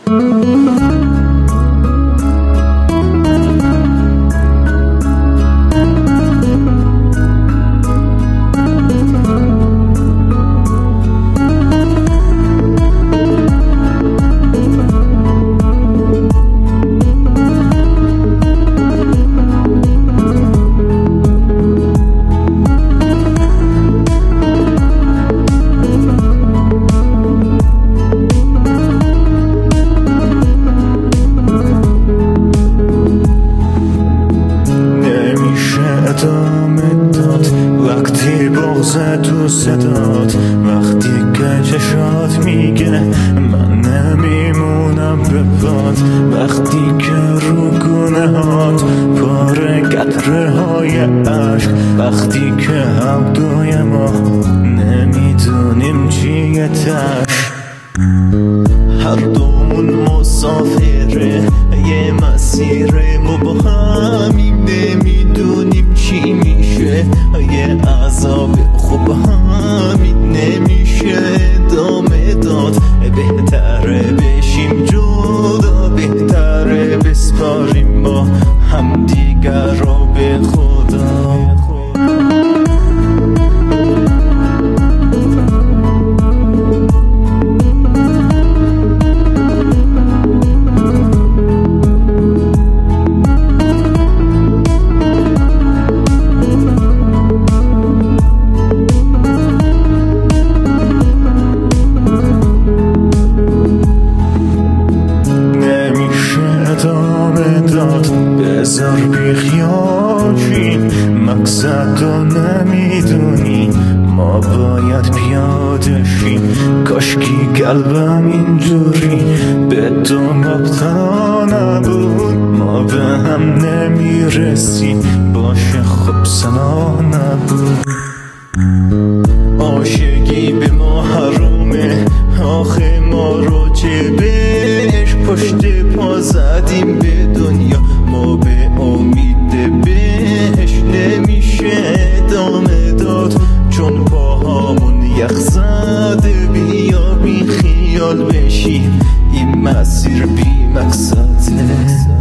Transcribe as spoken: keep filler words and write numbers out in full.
ادامه داد وقتی بغض تو صداد، وقتی که چشات میگه من نمیمونم به باد، وقتی که رو گونه هات پاره قطره های عشق، وقتی که هم دوی ما نمیدونیم چیه تش، هر دومون مسافره یه مسیر مبهمی، نمیدونیم چی میشه، یه عذاب خوب همین نمیشه ادامه داد، بهتره بشیم جدا، بهتره بسپاریم با هم دیگر رو به خدا. بذار بی خیال شیم، مقصد رو نمیدونی ما باید پیاده شیم، کاشکی قلبم اینجوری به تو مبتلا نبود، ما به هم نمیرسیم باشه خب سنا نبود، عاشقی به ما حرومه آخه ما رو چه بهش پشت پا زدیم به دنیا، ما به امید بهش نمیشه ادامه داد، چون پاهامون یخ زده، بیا بی خیال بشیم این مسیر بی مقصده.